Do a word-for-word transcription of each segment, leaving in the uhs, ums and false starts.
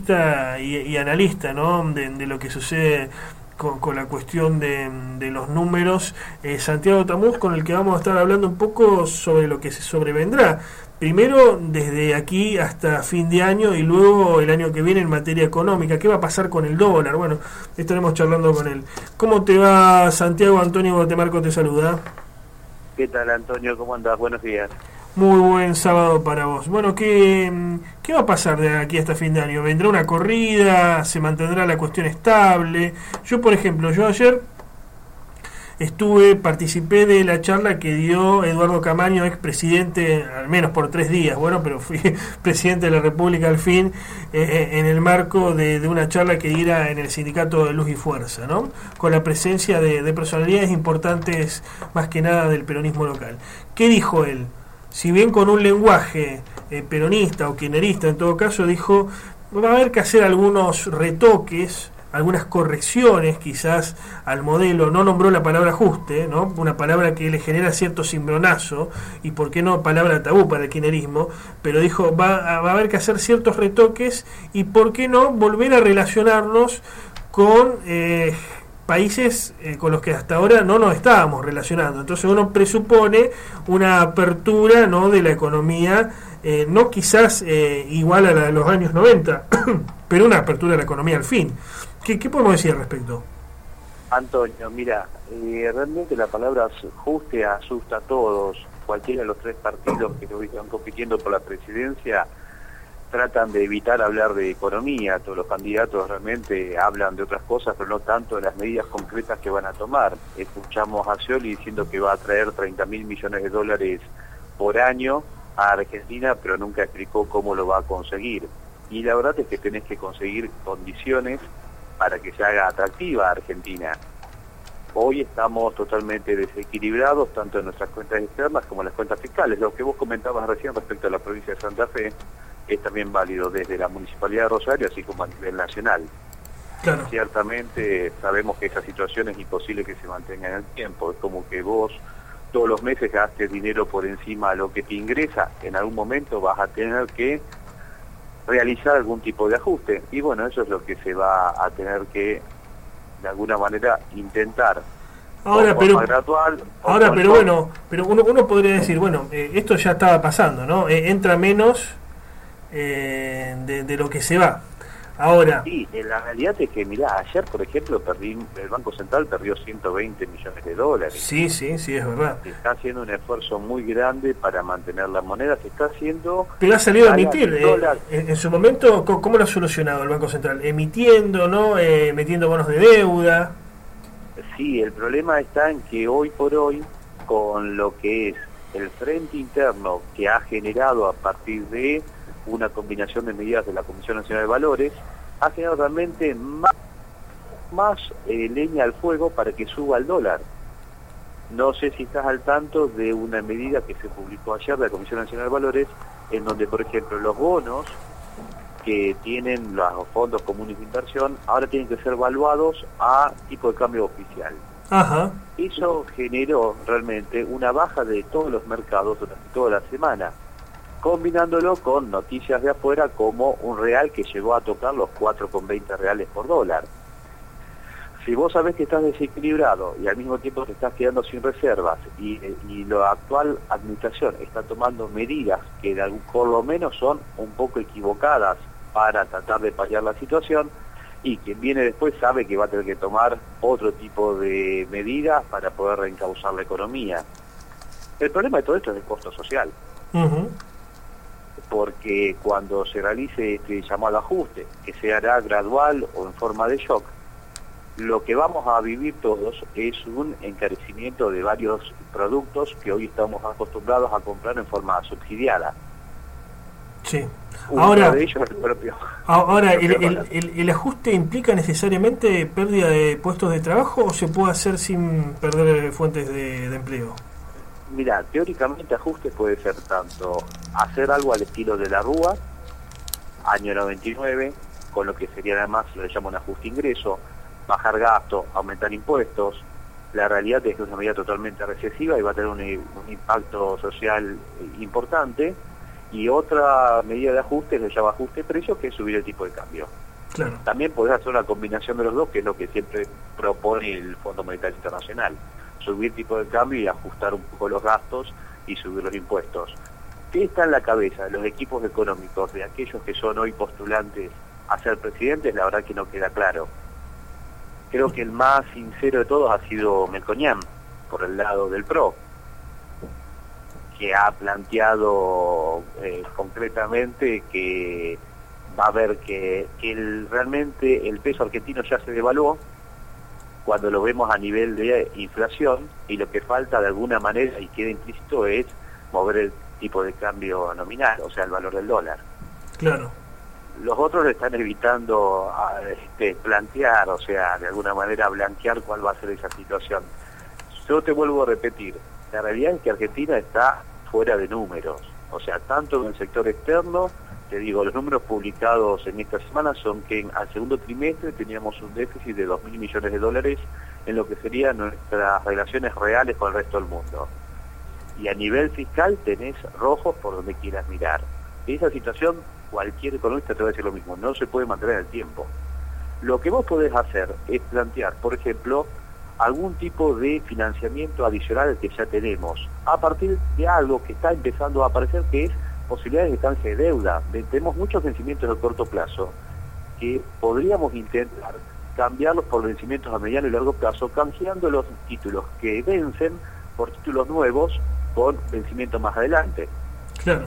Y, y analista, ¿no? de, de lo que sucede con, con la cuestión de, de los números, eh, Santiago Tamuz, con el que vamos a estar hablando un poco sobre lo que se sobrevendrá. Primero, desde aquí hasta fin de año y luego el año que viene en materia económica. ¿Qué va a pasar con el dólar? Bueno, estaremos charlando con él. ¿Cómo te va, Santiago? Antonio Guatemarco te saluda. ¿Qué tal, Antonio? ¿Cómo andás? Buenos días. Muy buen sábado para vos. Bueno, ¿qué, ¿qué va a pasar de aquí hasta fin de año? ¿Vendrá una corrida? ¿Se mantendrá la cuestión estable? Yo, por ejemplo, yo ayer estuve, participé de la charla que dio Eduardo Camaño, expresidente, al menos por tres días, bueno, pero fui presidente de la República al fin, eh, en el marco de, de una charla que diera en el Sindicato de Luz y Fuerza, ¿no? Con la presencia de, de personalidades importantes, más que nada del peronismo local. ¿Qué dijo él? Si bien con un lenguaje eh, peronista o kirchnerista, en todo caso, dijo, va a haber que hacer algunos retoques, algunas correcciones quizás al modelo. No nombró la palabra ajuste, ¿no? Una palabra que le genera cierto cimbronazo, y por qué no palabra tabú para el kirchnerismo, pero dijo, va a, va a haber que hacer ciertos retoques y por qué no volver a relacionarnos con Eh, países eh, con los que hasta ahora no nos estábamos relacionando. Entonces uno presupone una apertura, ¿no?, de la economía, eh, no quizás eh, igual a la de los años noventa, pero una apertura de la economía al fin. ¿Qué, qué podemos decir al respecto? Antonio, mira, eh, realmente la palabra ajuste asusta a todos. Cualquiera de los tres partidos que hoy están compitiendo por la presidencia tratan de evitar hablar de economía. Todos los candidatos realmente hablan de otras cosas, pero no tanto de las medidas concretas que van a tomar. Escuchamos a Scioli diciendo que va a traer treinta mil millones de dólares por año a Argentina, pero nunca explicó cómo lo va a conseguir. Y la verdad es que tenés que conseguir condiciones para que se haga atractiva a Argentina. Hoy estamos totalmente desequilibrados, tanto en nuestras cuentas externas como en las cuentas fiscales. Lo que vos comentabas recién respecto a la provincia de Santa Fe es también válido desde la Municipalidad de Rosario, así como a nivel nacional. Claro. Ciertamente sabemos que esa situación es imposible que se mantenga en el tiempo. Es como que vos todos los meses gastes dinero por encima de lo que te ingresa. En algún momento vas a tener que realizar algún tipo de ajuste. Y bueno, eso es lo que se va a tener que, de alguna manera, intentar. Ahora, pero, gradual, ahora pero bueno, pero uno, uno podría decir, bueno, eh, esto ya estaba pasando, ¿no? Eh, entra menos eh, de, de lo que se va. Ahora. Sí, la realidad es que, mirá, ayer, por ejemplo, perdí, el Banco Central perdió ciento veinte millones de dólares. Sí, sí, sí, es verdad. Se está haciendo un esfuerzo muy grande para mantener la moneda, se está haciendo... Pero ha salido a emitir. Eh, en, en su momento, ¿cómo lo ha solucionado el Banco Central? Emitiendo, ¿no? Eh, metiendo bonos de deuda. Sí, el problema está en que hoy por hoy, con lo que es el frente interno que ha generado a partir de una combinación de medidas de la Comisión Nacional de Valores, ha generado realmente más, más eh, leña al fuego para que suba el dólar. No sé si estás al tanto de una medida que se publicó ayer de la Comisión Nacional de Valores, en donde, por ejemplo, los bonos que tienen los fondos comunes de inversión ahora tienen que ser evaluados a tipo de cambio oficial. Ajá. Eso generó realmente una baja de todos los mercados durante toda la semana, combinándolo con noticias de afuera como un real que llegó a tocar los cuatro con veinte reales por dólar. Si vos sabés que estás desequilibrado y al mismo tiempo te estás quedando sin reservas y, y la actual administración está tomando medidas que de algún, por lo menos son un poco equivocadas para tratar de paliar la situación, y quien viene después sabe que va a tener que tomar otro tipo de medidas para poder reencauzar la economía. El problema de todo esto es el costo social. Uh-huh. Porque cuando se realice este llamado ajuste, que se hará gradual o en forma de shock, lo que vamos a vivir todos es un encarecimiento de varios productos que hoy estamos acostumbrados a comprar en forma subsidiada. Sí. Uno ahora, de ellos es el propio. Ahora, el, el, el, ¿el ajuste implica necesariamente pérdida de puestos de trabajo o se puede hacer sin perder fuentes de, de empleo? Mira, teóricamente ajuste puede ser tanto hacer algo al estilo de la Rúa, año noventa y nueve, con lo que sería además, lo que llama un ajuste ingreso, bajar gasto, aumentar impuestos. La realidad es que es una medida totalmente recesiva y va a tener un, un impacto social importante, Y otra medida de ajuste se llama ajuste de precios, que es subir el tipo de cambio. Claro. También podés hacer una combinación de los dos, que es lo que siempre propone el Fondo Monetario Internacional. Subir tipo de cambio y ajustar un poco los gastos y subir los impuestos. ¿Qué está en la cabeza de los equipos económicos de aquellos que son hoy postulantes a ser presidentes? La verdad que no queda claro. Creo que el más sincero de todos ha sido Melconian, por el lado del P R O, que ha planteado eh, concretamente que va a haber que, que el, realmente el peso argentino ya se devaluó cuando lo vemos a nivel de inflación, y lo que falta de alguna manera, y queda implícito, es mover el tipo de cambio nominal, o sea, el valor del dólar. Claro. Los otros están evitando a, este, plantear, o sea, de alguna manera blanquear cuál va a ser esa situación. Yo te vuelvo a repetir, la realidad es que Argentina está fuera de números, o sea, tanto en el sector externo, te digo, los números publicados en esta semana son que en, al segundo trimestre teníamos un déficit de dos mil millones de dólares en lo que serían nuestras relaciones reales con el resto del mundo. Y a nivel fiscal tenés rojos por donde quieras mirar. Esa situación, cualquier economista te va a decir lo mismo, no se puede mantener en el tiempo. Lo que vos podés hacer es plantear, por ejemplo, algún tipo de financiamiento adicional que ya tenemos, a partir de algo que está empezando a aparecer, que es posibilidades de canje de deuda. Tenemos muchos vencimientos de corto plazo que podríamos intentar cambiarlos por vencimientos a mediano y largo plazo, canjeando los títulos que vencen por títulos nuevos con vencimiento más adelante. Claro.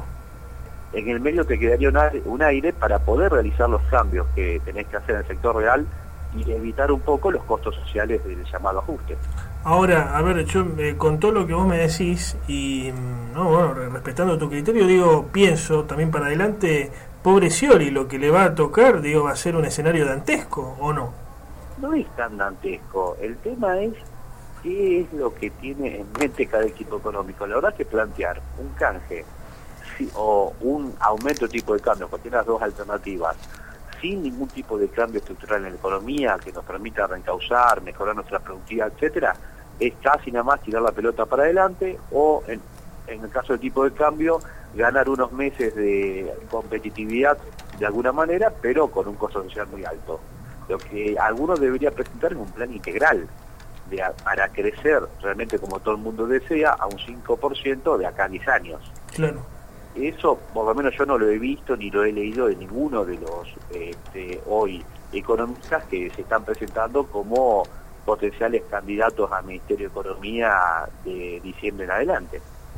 En el medio te quedaría un aire, un aire para poder realizar los cambios que tenés que hacer en el sector real y evitar un poco los costos sociales del llamado ajuste. Ahora, a ver, yo eh, con todo lo que vos me decís y no, bueno, respetando tu criterio, digo, pienso también para adelante, pobre Scioli, lo que le va a tocar, digo, va a ser un escenario dantesco, ¿o no? No es tan dantesco, el tema es qué es lo que tiene en mente cada equipo económico. La verdad que plantear un canje sí, o un aumento de tipo de cambio, porque tiene las dos alternativas, sin ningún tipo de cambio estructural en la economía que nos permita reencauzar, mejorar nuestra productividad, etcétera, es casi nada más tirar la pelota para adelante o, en, en el caso del tipo de cambio, ganar unos meses de competitividad de alguna manera, pero con un costo social muy alto. Lo que algunos deberían presentar es un plan integral de, para crecer realmente, como todo el mundo desea, a un cinco por ciento de acá a diez años. Claro. Eso, por lo menos yo no lo he visto ni lo he leído de ninguno de los este, hoy economistas que se están presentando como potenciales candidatos al Ministerio de Economía de diciembre en adelante.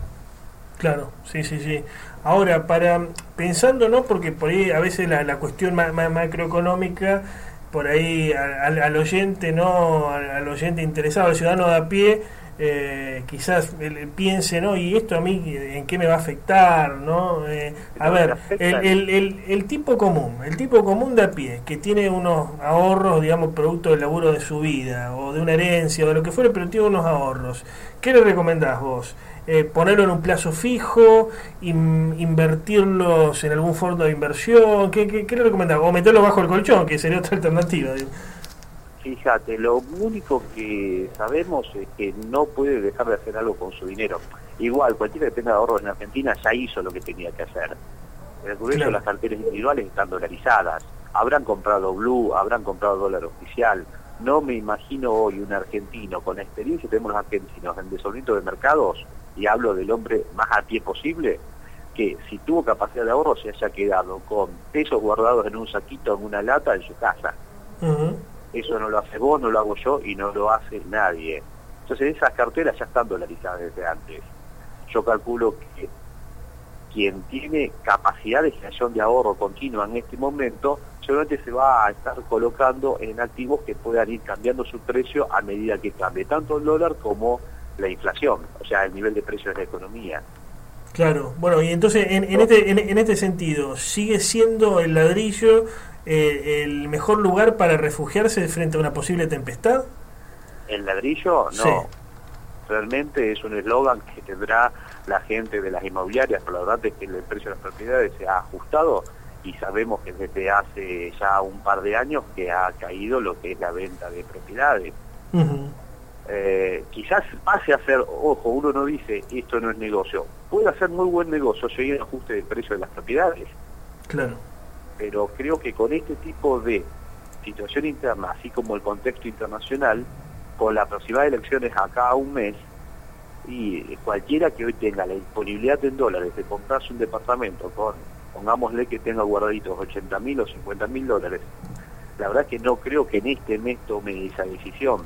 Claro, sí, sí, sí. Ahora, para pensando, ¿no? Porque por ahí a veces la, la cuestión ma, ma, macroeconómica, por ahí al, al oyente, ¿no? Al, al oyente interesado, al ciudadano de a pie, eh, quizás él piense, ¿no? Y esto a mí, ¿en qué me va a afectar, no? Eh, a ver, el, el, el, el tipo común, el tipo común de a pie, que tiene unos ahorros, digamos, producto del laburo de su vida, o de una herencia, o de lo que fuera, pero tiene unos ahorros. ¿Qué le recomendás vos? Eh, ponerlo en un plazo fijo, in, invertirlos en algún fondo de inversión, ¿qué, qué, qué le recomendás? O meterlo bajo el colchón, que sería otra alternativa. Digo. Fíjate, lo único que sabemos es que no puede dejar de hacer algo con su dinero. Igual, cualquiera que tenga ahorros en Argentina ya hizo lo que tenía que hacer. En el grueso, claro, las carteras individuales están dolarizadas. Habrán comprado blue, habrán comprado dólar oficial. No me imagino hoy un argentino con la experiencia que tenemos los argentinos en desolvimiento de mercados, y hablo del hombre más a pie posible, que si tuvo capacidad de ahorro se haya quedado con pesos guardados en un saquito, en una lata, en su casa. Uh-huh. Eso no lo hace vos, no lo hago yo y no lo hace nadie. Entonces esas carteras ya están dolarizadas desde antes. Yo calculo que quien tiene capacidad de generación de ahorro continua en este momento seguramente se va a estar colocando en activos que puedan ir cambiando su precio a medida que cambie tanto el dólar como la inflación, o sea, el nivel de precios de la economía. Claro, bueno, y entonces en, en, este, en, en este sentido, ¿sigue siendo el ladrillo eh, el mejor lugar para refugiarse frente a una posible tempestad? ¿El ladrillo? No. Sí. Realmente es un eslogan que tendrá la gente de las inmobiliarias, pero la verdad es que el precio de las propiedades se ha ajustado y sabemos que desde hace ya un par de años que ha caído lo que es la venta de propiedades. Uh-huh. eh, quizás pase a ser, ojo, uno no dice esto no es negocio, puede hacer muy buen negocio si hay un ajuste de precio de las propiedades. Claro. Pero creo que con este tipo de situación interna, así como el contexto internacional, con la próxima de elecciones acá a un mes, y cualquiera que hoy tenga la disponibilidad en dólares de comprarse un departamento con, pongámosle que tenga guardaditos ochenta mil o cincuenta mil dólares, la verdad que no creo que en este mes tome esa decisión.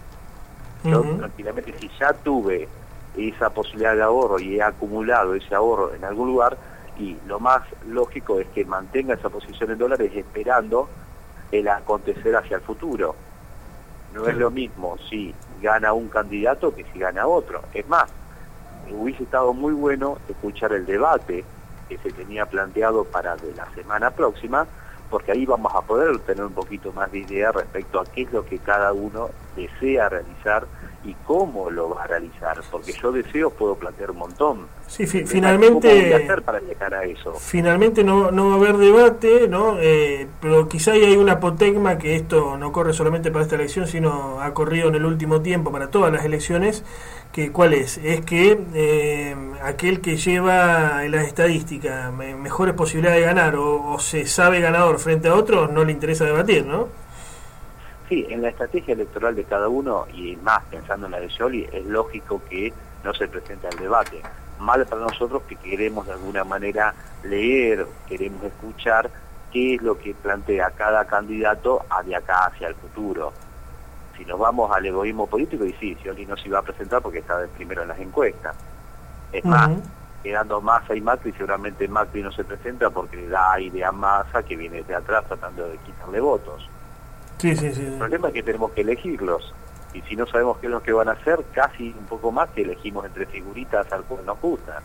Yo uh-huh. tranquilamente, si ya tuve esa posibilidad de ahorro y he acumulado ese ahorro en algún lugar, y lo más lógico es que mantenga esa posición en dólares esperando el acontecer hacia el futuro. No sí. es lo mismo si gana un candidato que si gana otro. Es más, hubiese estado muy bueno escuchar el debate que se tenía planteado para de la semana próxima, porque ahí vamos a poder tener un poquito más de idea respecto a qué es lo que cada uno desea realizar y cómo lo va a realizar, porque yo deseo puedo plantear un montón. Sí, fi finalmente ¿Cómo voy a hacer para llegar a eso? Finalmente no, no va a haber debate, ¿no? Eh, pero quizá hay un apotegma que esto no corre solamente para esta elección, sino ha corrido en el último tiempo para todas las elecciones. Que ¿cuál es? Es que eh, aquel que lleva en las estadísticas me, mejores posibilidades de ganar o, o se sabe ganador frente a otros, no le interesa debatir, ¿no? Sí, en la estrategia electoral de cada uno, y más pensando en la de Scioli, es lógico que no se presente al debate. Mal para nosotros que queremos de alguna manera leer, queremos escuchar qué es lo que plantea cada candidato de acá hacia el futuro. Si nos vamos al egoísmo político, y sí, Scioli no se iba a presentar porque estaba primero en las encuestas. Es uh-huh. más, quedando Massa y Macri, seguramente Macri no se presenta porque le da aire a Massa, que viene de atrás tratando de quitarle votos. Sí, sí, sí. El problema es que tenemos que elegirlos, y si no sabemos qué es lo que van a hacer, casi un poco más que elegimos entre figuritas al cual nos gusta.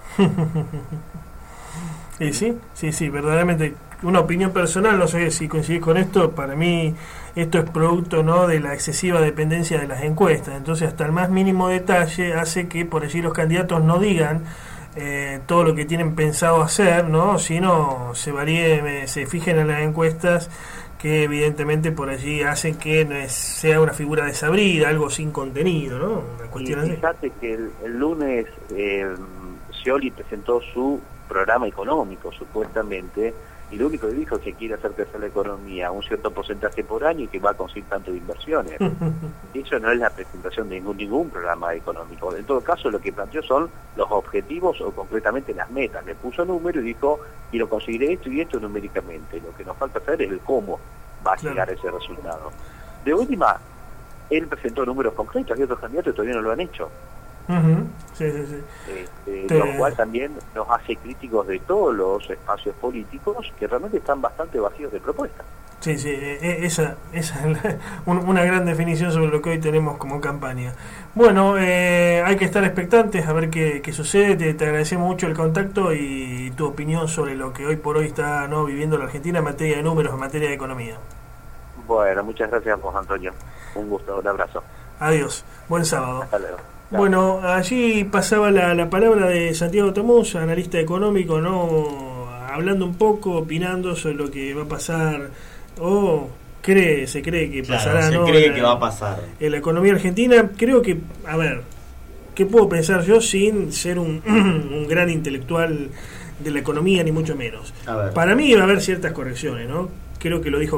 Y sí, sí, sí, verdaderamente, una opinión personal, no sé si coincidís con esto, para mí esto es producto, ¿no?, de la excesiva dependencia de las encuestas. Entonces hasta el más mínimo detalle hace que por allí los candidatos no digan eh, todo lo que tienen pensado hacer, ¿no?, sino se varíe, se fijen en las encuestas que evidentemente por allí hacen que no es, sea una figura desabrida, algo sin contenido, ¿no? Una cuestión y fíjate así. que el, el lunes eh, Scioli presentó su programa económico, supuestamente, y lo único que dijo es que quiere hacer crecer la economía un cierto porcentaje por año y que va a conseguir tanto de inversiones. Eso no es la presentación de ningún, ningún programa económico. En todo caso, lo que planteó son los objetivos o concretamente las metas. Le puso número y dijo, quiero conseguir esto y esto numéricamente. Lo que nos falta hacer es el cómo va a llegar a ese resultado. De última, él presentó números concretos y otros candidatos todavía no lo han hecho. Uh-huh. Sí, sí, sí. Este, Te... Lo cual también nos hace críticos de todos los espacios políticos que realmente están bastante vacíos de propuestas. Sí, sí, esa, esa es la, una gran definición sobre lo que hoy tenemos como campaña. Bueno, eh, hay que estar expectantes a ver qué, qué sucede. Te, te agradecemos mucho el contacto y tu opinión sobre lo que hoy por hoy está, ¿no?, viviendo la Argentina en materia de números, en materia de economía. Bueno, muchas gracias, José Antonio. Un gusto, un abrazo. Adiós, buen sábado. Hasta luego. Bueno, allí pasaba la, la palabra de Santiago Tamuz, analista económico, ¿no?, hablando un poco, opinando sobre lo que va a pasar, o cree, se cree que claro, pasará, se ¿no?, cree la, que va a pasar en la economía argentina. Creo que, a ver, ¿qué puedo pensar yo sin ser un, un gran intelectual de la economía, ni mucho menos? Para mí va a haber ciertas correcciones, ¿no? Creo que lo dijo